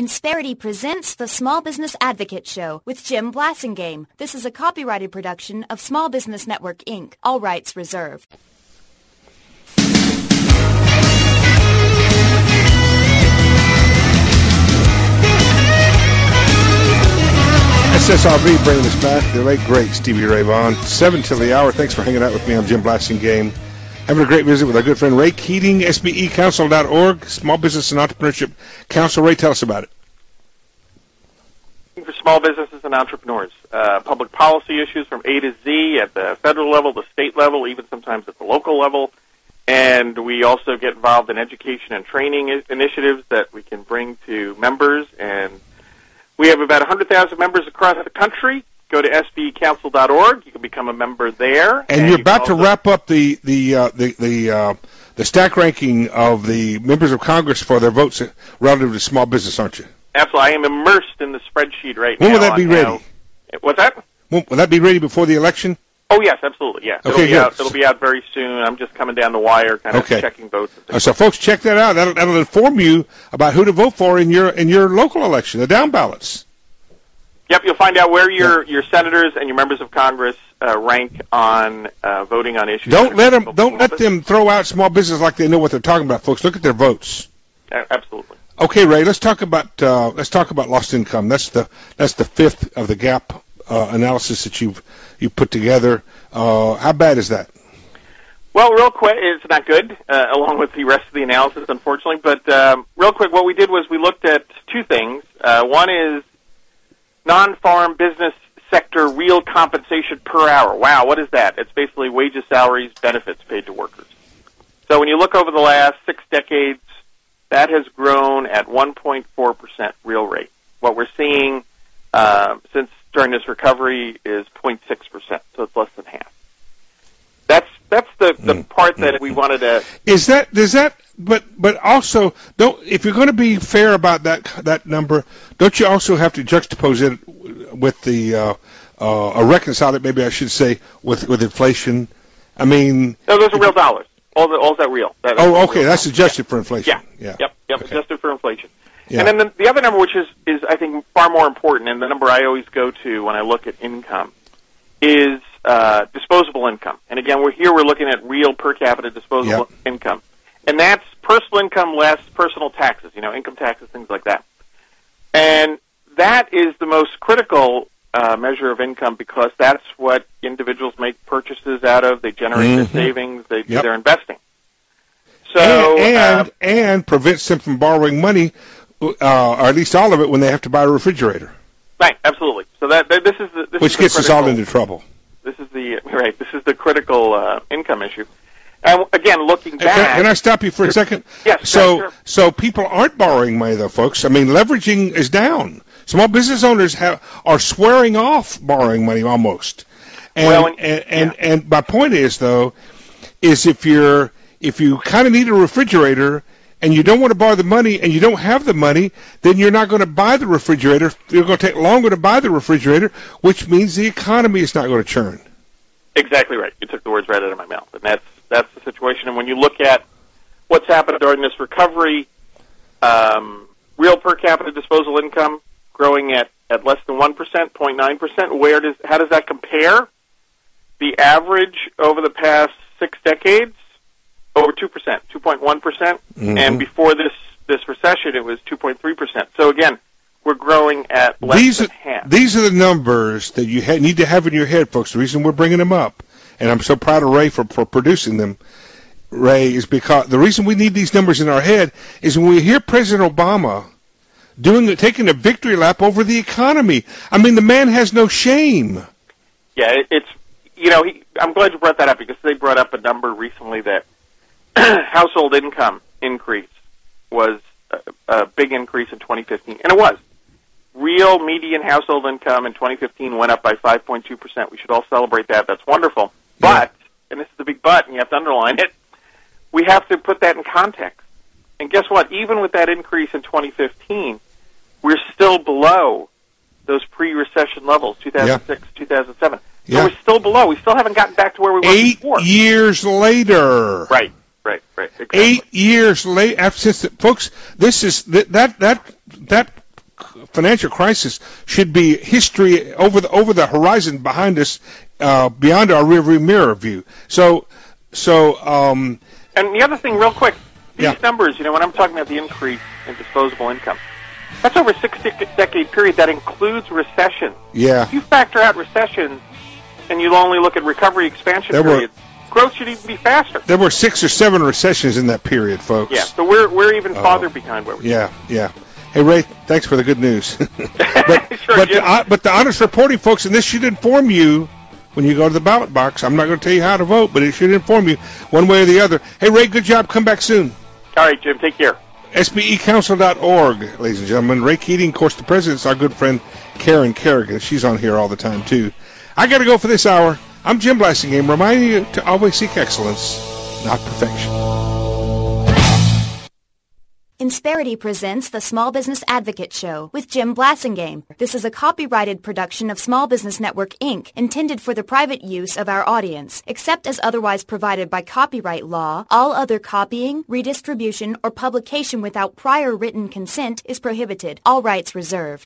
Insperity presents the Small Business Advocate Show with Jim Blasingame. This is a copyrighted production of Small Business Network, Inc. All rights reserved. SSRB bringing us back, the late, great Stevie Ray Vaughan. 7 till the hour. Thanks for hanging out with me. I'm Jim Blasingame. Having a great visit with our good friend Ray Keating, SBEcouncil.org, Small Business and Entrepreneurship Council. Ray, tell us about it. For small businesses and entrepreneurs, public policy issues from A to Z at the federal level, the state level, even sometimes at the local level. And we also get involved in education and training initiatives that we can bring to members. And we have about 100,000 members across the country. Go to SBEcouncil.org. You can become a member there. And you're about to wrap up the stack ranking of the members of Congress for their votes relative to small business, aren't you? Absolutely. I am immersed in the spreadsheet right now. When will that be ready? What's that? Will that be ready before the election? Oh, yes, absolutely, yeah. Okay, it'll be out very soon. I'm just coming down the wire, kind of checking votes. So, folks, check that out. That'll inform you about who to vote for in your local election, the down ballots. Yep, you'll find out where your senators and your members of Congress rank on voting on issues. Don't let them throw out small business like they know what they're talking about, folks. Look at their votes. Absolutely. Okay, Ray. Let's talk about lost income. That's the fifth of the gap analysis that you put together. How bad is that? Well, real quick, it's not good, along with the rest of the analysis, unfortunately. But real quick, what we did was we looked at two things. One is non-farm business sector real compensation per hour. Wow, what is that? It's basically wages, salaries, benefits paid to workers. So when you look over the last 6 decades, that has grown at 1.4% real rate. What we're seeing since during this recovery is 0.6%, so it's less than half. That's the part that we wanted to. But also, if you're going to be fair about that number, don't you also have to juxtapose it with the or reconcile it? Maybe I should say with inflation. I mean, no, those are real dollars. All's that real? Okay, that's adjusted for inflation. Yeah. Yep. Okay. Adjusted for inflation. Yeah. And then the other number, which is I think far more important, and the number I always go to when I look at income, is disposable income. And again, we're looking at real per capita disposable income. And that's personal income less personal taxes, income taxes, things like that. And that is the most critical measure of income because that's what individuals make purchases out of. They generate their savings. They're investing. So and prevents them from borrowing money, or at least all of it, when they have to buy a refrigerator. Right, absolutely. So which gets us all into trouble. This is the critical income issue. And again, looking back... Can I stop you for a second? Yes, sure. So people aren't borrowing money, though, folks. I mean, leveraging is down. Small business owners are swearing off borrowing money almost. And my point is, though, is if you kind of need a refrigerator and you don't want to borrow the money and you don't have the money, then you're not going to buy the refrigerator. You're going to take longer to buy the refrigerator, which means the economy is not going to churn. Exactly right. You took the words right out of my mouth. And that's the situation. And when you look at what's happened during this recovery, real per capita disposable income growing at less than 1%, 0.9%. How does that compare? The average over the past 6 decades, over 2%, 2.1%. And before this recession, it was 2.3%. So again, we're growing at less than half. These are the numbers that you need to have in your head, folks. The reason we're bringing them up, and I'm so proud of Ray for producing them, Ray, is because the reason we need these numbers in our head is when we hear President Obama taking a victory lap over the economy. I mean, the man has no shame. Yeah, I'm glad you brought that up because they brought up a number recently that household income increase was a big increase in 2015, and it was. Real median household income in 2015 went up by 5.2%. We should all celebrate that. That's wonderful. But, and this is the big but, and you have to underline it, we have to put that in context. And guess what? Even with that increase in 2015, we're still below those pre-recession levels, 2006, 2007. So we're still below. We still haven't gotten back to where we were before. 8 years later. Right. Exactly. 8 years later, folks. This is that financial crisis should be history over the horizon behind us, beyond our rearview mirror view. So, and the other thing, real quick, these numbers, when I'm talking about the increase in disposable income, that's over a 6-decade period. That includes recession. Yeah. If you factor out recessions and you only look at recovery expansion periods, growth should even be faster. There were 6 or 7 recessions in that period, folks. Yeah, so we're even farther behind where we are. Yeah. Hey, Ray, thanks for the good news. but the honest reporting, folks, and this should inform you when you go to the ballot box. I'm not going to tell you how to vote, but it should inform you one way or the other. Hey, Ray, good job. Come back soon. All right, Jim. Take care. SBEcouncil.org, ladies and gentlemen. Ray Keating, of course, the president's our good friend Karen Kerrigan. She's on here all the time, too. I got to go for this hour. I'm Jim Blassingame, reminding you to always seek excellence, not perfection. Insperity presents the Small Business Advocate Show with Jim Blassingame. This is a copyrighted production of Small Business Network, Inc., intended for the private use of our audience. Except as otherwise provided by copyright law, all other copying, redistribution, or publication without prior written consent is prohibited. All rights reserved.